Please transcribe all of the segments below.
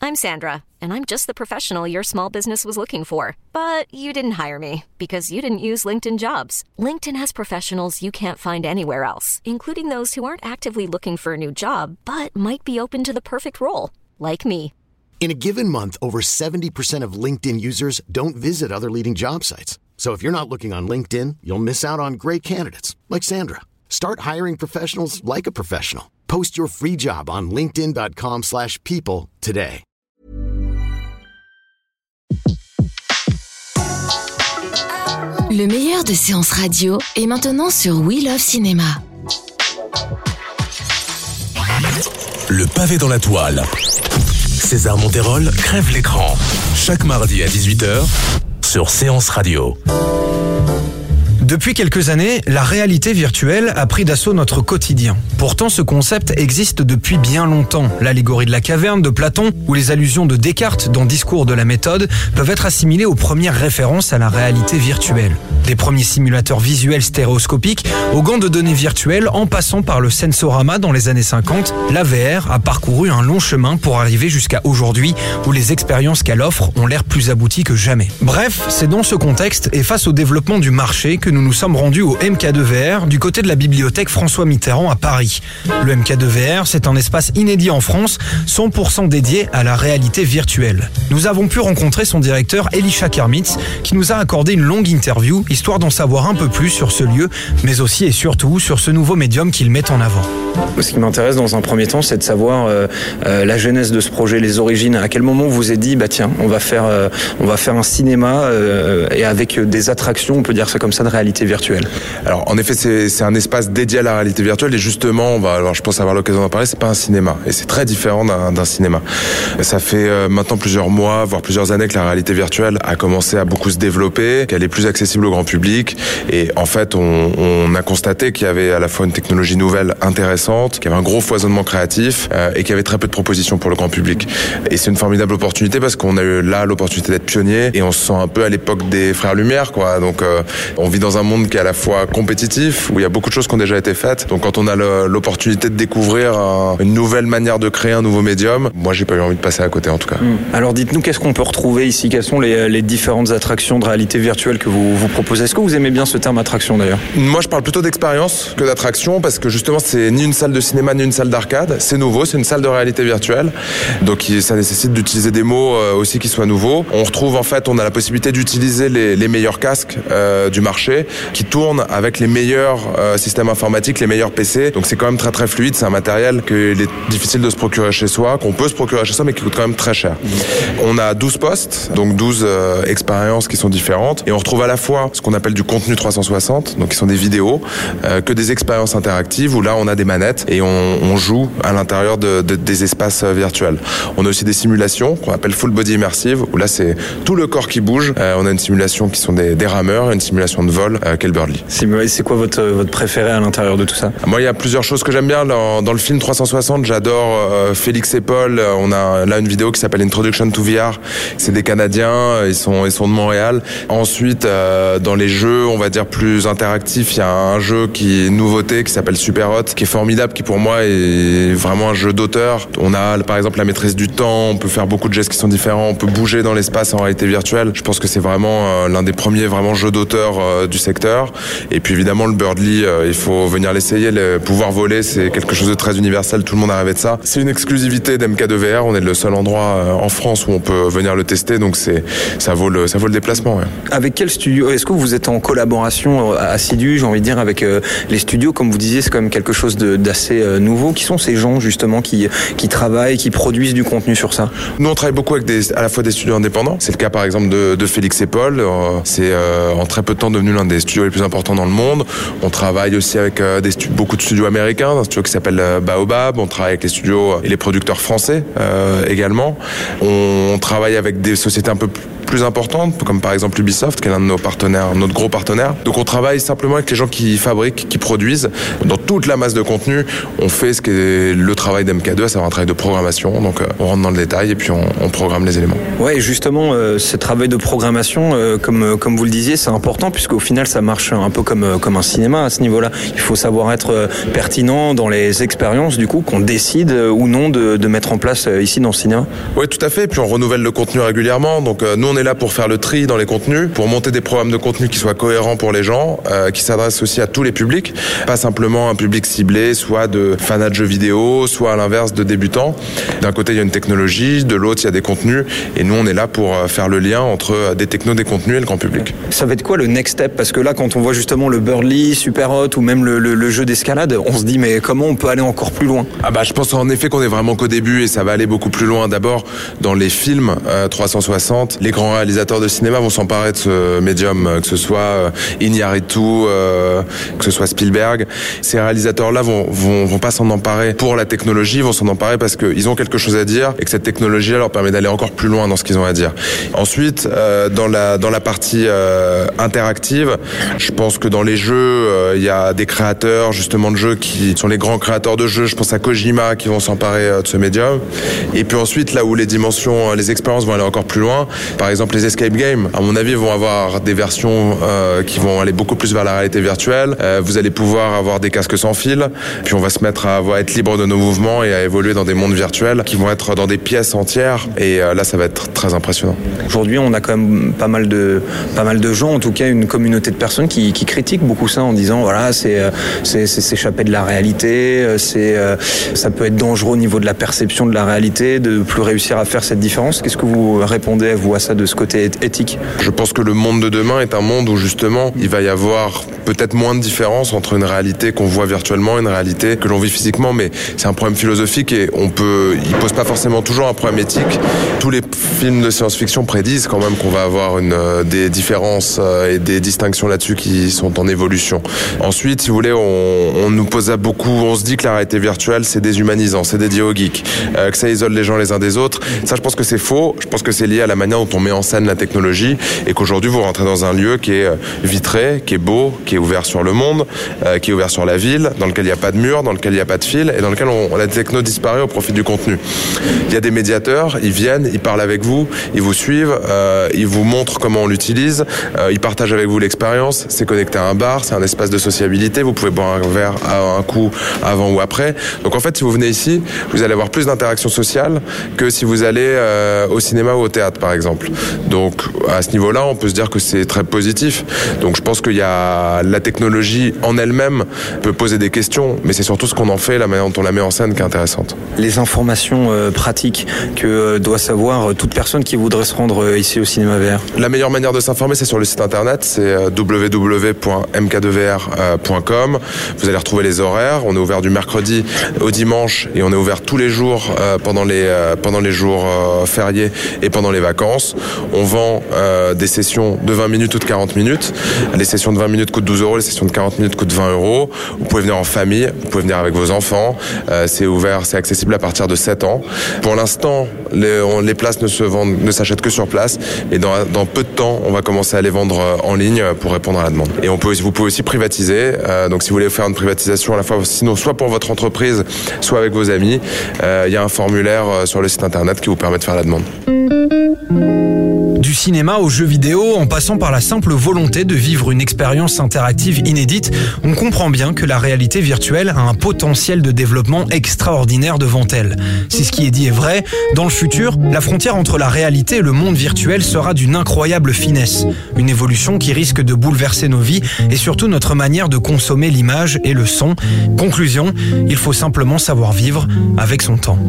I'm Sandra, and I'm just the professional your small business was looking for. But you didn't hire me because you didn't use LinkedIn Jobs. LinkedIn has professionals you can't find anywhere else, including those who aren't actively looking for a new job, but might be open to the perfect role, like me. In a given month, over 70% of LinkedIn users don't visit other leading job sites. So if you're not looking on LinkedIn, you'll miss out on great candidates like Sandra. Start hiring professionals like a professional. Post your free job on linkedin.com/people today. Le meilleur de séances radio est maintenant sur We Love Cinéma. Le pavé dans la toile. César Monterol crève l'écran. Chaque mardi à 18h sur Séance Radio. Depuis quelques années, la réalité virtuelle a pris d'assaut notre quotidien. Pourtant, ce concept existe depuis bien longtemps. L'allégorie de la caverne de Platon ou les allusions de Descartes dans Discours de la méthode peuvent être assimilées aux premières références à la réalité virtuelle. Des premiers simulateurs visuels stéréoscopiques aux gants de données virtuelles en passant par le Sensorama dans les années 50, la VR a parcouru un long chemin pour arriver jusqu'à aujourd'hui où les expériences qu'elle offre ont l'air plus abouties que jamais. Bref, c'est dans ce contexte et face au développement du marché que nous nous sommes rendus au MK2 VR du côté de la bibliothèque François Mitterrand à Paris. Le MK2 VR, c'est un espace inédit en France, 100% dédié à la réalité virtuelle. Nous avons pu rencontrer son directeur Elisha Kermitz qui nous a accordé une longue interview histoire d'en savoir un peu plus sur ce lieu, mais aussi et surtout sur ce nouveau médium qu'il met en avant. Ce qui m'intéresse dans un premier temps, c'est de savoir la genèse de ce projet, les origines. À quel moment vous vous êtes dit, bah tiens, on va faire un cinéma et avec des attractions, on peut dire ça comme ça, de réalité virtuelle. Alors en effet, c'est un espace dédié à la réalité virtuelle et justement, je pense avoir l'occasion d'en parler, c'est pas un cinéma et c'est très différent d'un cinéma. Ça fait maintenant plusieurs mois, voire plusieurs années que la réalité virtuelle a commencé à beaucoup se développer, qu'elle est plus accessible au grand public et en fait, on a constaté qu'il y avait à la fois une technologie nouvelle intéressante, qu'il y avait un gros foisonnement créatif et qu'il y avait très peu de propositions pour le grand public. Et c'est une formidable opportunité parce qu'on a eu là l'opportunité d'être pionnier et on se sent un peu à l'époque des Frères Lumière, quoi. Donc on vit dans un monde qui est à la fois compétitif, où il y a beaucoup de choses qui ont déjà été faites. Donc quand on a l'opportunité de découvrir une nouvelle manière de créer un nouveau médium, moi j'ai pas eu envie de passer à côté en tout cas. Alors dites-nous, qu'est-ce qu'on peut retrouver ici? Quelles sont les différentes attractions de réalité virtuelle que vous proposez? Est-ce que vous aimez bien ce terme attraction d'ailleurs? Moi je parle plutôt d'expérience que d'attraction parce que justement c'est ni une salle de cinéma ni une salle d'arcade, c'est nouveau, c'est une salle de réalité virtuelle. Donc ça nécessite d'utiliser des mots aussi qui soient nouveaux. On retrouve en fait, on a la possibilité d'utiliser les meilleurs casques du marché qui tournent avec les meilleurs systèmes informatiques, les meilleurs PC. Donc c'est quand même très très fluide, c'est un matériel qu'il est difficile de se procurer chez soi, qu'on peut se procurer chez soi mais qui coûte quand même très cher. On a 12 postes, donc 12 expériences qui sont différentes et on retrouve à la fois ce qu'on appelle du contenu 360, donc qui sont des vidéos, que des expériences interactives où là on a des manettes et on joue à l'intérieur des espaces virtuels. On a aussi des simulations qu'on appelle full body immersive où là c'est tout le corps qui bouge. On a une simulation qui sont des rameurs et une simulation de vol qu'est le Birdly. C'est quoi votre préféré à l'intérieur de tout ça? Moi il y a plusieurs choses que j'aime bien dans le film 360. J'adore Félix et Paul. On a là une vidéo qui s'appelle Introduction to VR. C'est des Canadiens, ils sont de Montréal. Ensuite dans les jeux on va dire plus interactifs, il y a un jeu qui est une nouveauté qui s'appelle Super Hot, qui est formidable, qui pour moi est vraiment un jeu d'auteur. On a par exemple la maîtrise du temps, on peut faire beaucoup de gestes qui sont différents, on peut bouger dans l'espace en réalité virtuelle. Je pense que c'est vraiment l'un des premiers vraiment jeux d'auteur du secteur. Et puis évidemment le Birdly, il faut venir l'essayer. Le pouvoir voler, c'est quelque chose de très universel, tout le monde a rêvé de ça. C'est une exclusivité d'MK2 VR, on est le seul endroit en France où on peut venir le tester, donc ça vaut le déplacement. Ouais. Avec quel studio? Est-ce que vous êtes en collaboration assidue, j'ai envie de dire, avec les studios? Comme vous disiez, c'est quand même quelque chose d'assez nouveau. Qui sont ces gens justement qui travaillent, qui produisent du contenu sur ça? Nous on travaille beaucoup avec à la fois des studios indépendants. C'est le cas par exemple de Félix et Paul. C'est en très peu de temps devenu l'un des studios les plus importants dans le monde. On travaille aussi avec beaucoup de studios américains, un studio qui s'appelle Baobab. On travaille avec les studios et les producteurs français également. On travaille avec des sociétés un peu plus importantes, comme par exemple Ubisoft, qui est l'un de nos partenaires, notre gros partenaire. Donc on travaille simplement avec les gens qui fabriquent, qui produisent, dans toute la masse de contenu, on fait ce qu'est le travail d'MK2, à savoir un travail de programmation. Donc on rentre dans le détail et puis on programme les éléments. Ouais, justement, ce travail de programmation, comme vous le disiez, c'est important puisqu'au final, ça marche un peu comme un cinéma à ce niveau-là. Il faut savoir être pertinent dans les expériences, du coup, qu'on décide ou non de mettre en place ici dans le cinéma. Oui, tout à fait. Et puis on renouvelle le contenu régulièrement. Donc nous, on est là pour faire le tri dans les contenus, pour monter des programmes de contenu qui soient cohérents pour les gens, qui s'adressent aussi à tous les publics, pas simplement un public ciblé, soit de fanats de jeux vidéo, soit à l'inverse de débutants. D'un côté, il y a une technologie, de l'autre, il y a des contenus. Et nous, on est là pour faire le lien entre des technos, des contenus et le grand public. Ça va être quoi le next step? Parce que là, quand on voit justement le Birdly, Super Hot ou même le jeu d'escalade, on se dit mais comment on peut aller encore plus loin? Je pense en effet qu'on est vraiment qu'au début et ça va aller beaucoup plus loin. D'abord, dans les films 360, les grands réalisateurs de cinéma vont s'emparer de ce médium, que ce soit Iñárritu, que ce soit Spielberg. Ces réalisateurs-là vont pas s'en emparer pour la technologie, vont s'en emparer parce qu'ils ont quelque chose à dire et que cette technologie-là leur permet d'aller encore plus loin dans ce qu'ils ont à dire. Ensuite, dans la partie interactive, je pense que dans les jeux, il y a des créateurs justement de jeux qui sont les grands créateurs de jeux. Je pense à Kojima qui vont s'emparer de ce médium. Et puis ensuite, là où les dimensions, les expériences vont aller encore plus loin, par exemple les escape games, à mon avis, vont avoir des versions qui vont aller beaucoup plus vers la réalité virtuelle. Vous allez pouvoir avoir des casques sans fil, puis on va se mettre à être libre de nos mouvements et à évoluer dans des mondes virtuels qui vont être dans des pièces entières. Et là, ça va être très impressionnant. Aujourd'hui, on a quand même pas mal de gens, en tout cas une communauté de personnes qui critiquent beaucoup ça en disant voilà, c'est s'échapper de la réalité, ça peut être dangereux au niveau de la perception de la réalité, de plus réussir à faire cette différence. Qu'est-ce que vous répondez à ça de ce côté éthique? Je pense que le monde de demain est un monde où justement il va y avoir peut-être moins de différence entre une réalité qu'on voit virtuellement et une réalité que l'on vit physiquement, mais c'est un problème philosophique et il pose pas forcément toujours un problème éthique. Tous les films de science-fiction prédisent quand même qu'on va avoir des différences et des distinctions là-dessus qui sont en évolution. Ensuite, si vous voulez, on nous pose on se dit que la réalité virtuelle c'est déshumanisant, c'est dédié aux geeks, que ça isole les gens les uns des autres. Ça, je pense que c'est faux. Je pense que c'est lié à la manière dont on met en scène la technologie et qu'aujourd'hui vous rentrez dans un lieu qui est vitré, qui est beau, qui est ouvert sur le monde, qui est ouvert sur la ville, dans lequel il n'y a pas de mur, dans lequel il n'y a pas de fil et dans lequel la techno disparaît au profit du contenu. Il y a des médiateurs, ils viennent, ils parlent avec vous, ils vous suivent, ils vous montrent comment on l'utilise, ils partagent avec vous l'expérience. C'est connecté à un bar, c'est un espace de sociabilité, vous pouvez boire un verre à un coup avant ou après. Donc en fait, si vous venez ici, vous allez avoir plus d'interactions sociales que si vous allez au cinéma ou au théâtre par exemple. Donc à ce niveau-là, on peut se dire que c'est très positif. Donc je pense qu'il y a la technologie en elle-même peut poser des questions, mais c'est surtout ce qu'on en fait, la manière dont on la met en scène qui est intéressante. Les informations pratiques que doit savoir toute personne qui voudrait se rendre ici au cinéma VR. La meilleure manière de s'informer, c'est sur le site internet, c'est www.mk2vr.com. Vous allez retrouver les horaires. On est ouvert du mercredi au dimanche et on est ouvert tous les jours pendant les jours fériés et pendant les vacances. On vend des sessions de 20 minutes ou de 40 minutes. Les sessions de 20 minutes coûtent 12 €, les sessions de 40 minutes coûtent 20 €. Vous pouvez venir en famille, vous pouvez venir avec vos enfants. C'est ouvert, c'est accessible à partir de 7 ans. Pour l'instant, les places ne s'achètent que sur place et dans peu de temps, on va commencer à les vendre en ligne pour répondre à la demande. Et vous pouvez aussi privatiser. Donc si vous voulez faire une privatisation à la fois, sinon soit pour votre entreprise, soit avec vos amis, il y a un formulaire sur le site internet qui vous permet de faire la demande. Du cinéma aux jeux vidéo, en passant par la simple volonté de vivre une expérience interactive inédite, on comprend bien que la réalité virtuelle a un potentiel de développement extraordinaire devant elle. Si ce qui est dit est vrai, dans le futur, la frontière entre la réalité et le monde virtuel sera d'une incroyable finesse. Une évolution qui risque de bouleverser nos vies et surtout notre manière de consommer l'image et le son. Conclusion, il faut simplement savoir vivre avec son temps.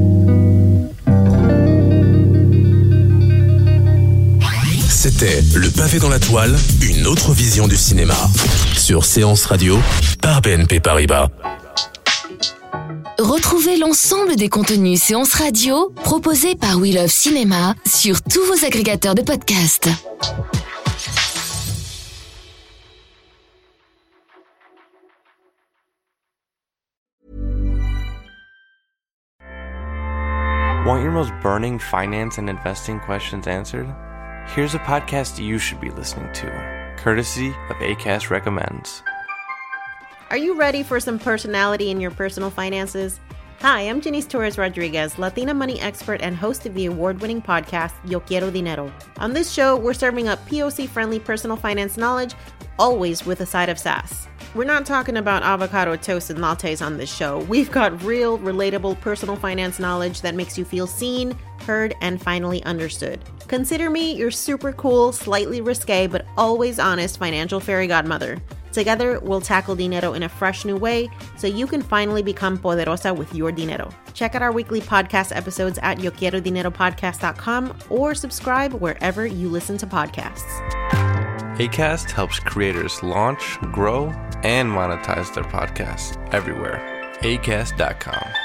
C'était Le Pavé dans la Toile, une autre vision du cinéma. Sur Séance Radio, par BNP Paribas. Retrouvez l'ensemble des contenus Séance Radio proposés par We Love Cinéma sur tous vos agrégateurs de podcasts. Want your most burning finance and investing questions answered? Here's a podcast you should be listening to, courtesy of Acast Recommends. Are you ready for some personality in your personal finances? Hi, I'm Janice Torres Rodriguez, Latina money expert and host of the award-winning podcast, Yo Quiero Dinero. On this show, we're serving up POC-friendly personal finance knowledge, always with a side of sass. We're not talking about avocado toast and lattes on this show. We've got real, relatable personal finance knowledge that makes you feel seen, heard, and finally understood. Consider me your super cool, slightly risque, but always honest financial fairy godmother. Together, we'll tackle dinero in a fresh new way so you can finally become poderosa with your dinero. Check out our weekly podcast episodes at YoQuieroDineroPodcast.com or subscribe wherever you listen to podcasts. Acast helps creators launch, grow, and monetize their podcasts everywhere. Acast.com.